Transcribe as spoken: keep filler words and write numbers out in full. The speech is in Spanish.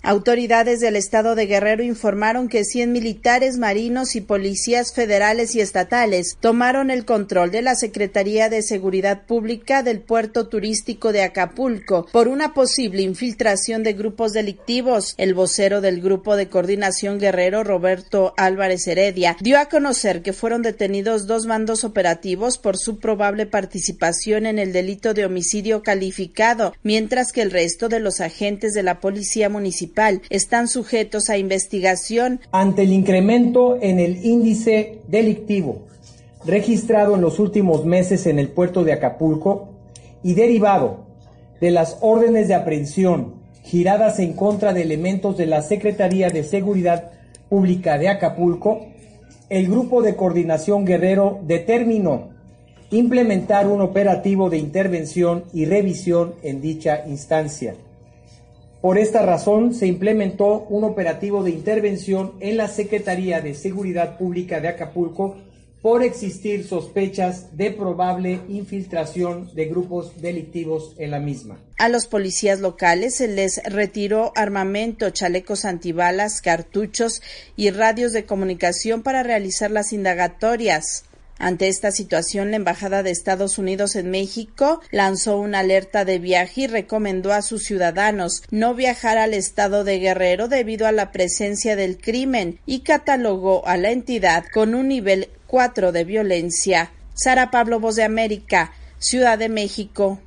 Autoridades del estado de Guerrero informaron que cien militares, marinos y policías federales y estatales tomaron el control de la Secretaría de Seguridad Pública del puerto turístico de Acapulco por una posible infiltración de grupos delictivos. El vocero del Grupo de Coordinación Guerrero, Roberto Álvarez Heredia, dio a conocer que fueron detenidos dos mandos operativos por su probable participación en el delito de homicidio calificado, mientras que el resto de los agentes de la Policía Municipal están sujetos a investigación. Ante el incremento en el índice delictivo registrado en los últimos meses en el puerto de Acapulco y derivado de las órdenes de aprehensión giradas en contra de elementos de la Secretaría de Seguridad Pública de Acapulco, el Grupo de Coordinación Guerrero determinó implementar un operativo de intervención y revisión en dicha instancia. Por esta razón, se implementó un operativo de intervención en la Secretaría de Seguridad Pública de Acapulco por existir sospechas de probable infiltración de grupos delictivos en la misma. A los policías locales se les retiró armamento, chalecos antibalas, cartuchos y radios de comunicación para realizar las indagatorias. Ante esta situación, la Embajada de Estados Unidos en México lanzó una alerta de viaje y recomendó a sus ciudadanos no viajar al estado de Guerrero debido a la presencia del crimen y catalogó a la entidad con un nivel cuatro de violencia. Sara Pablo, Voz de América, Ciudad de México.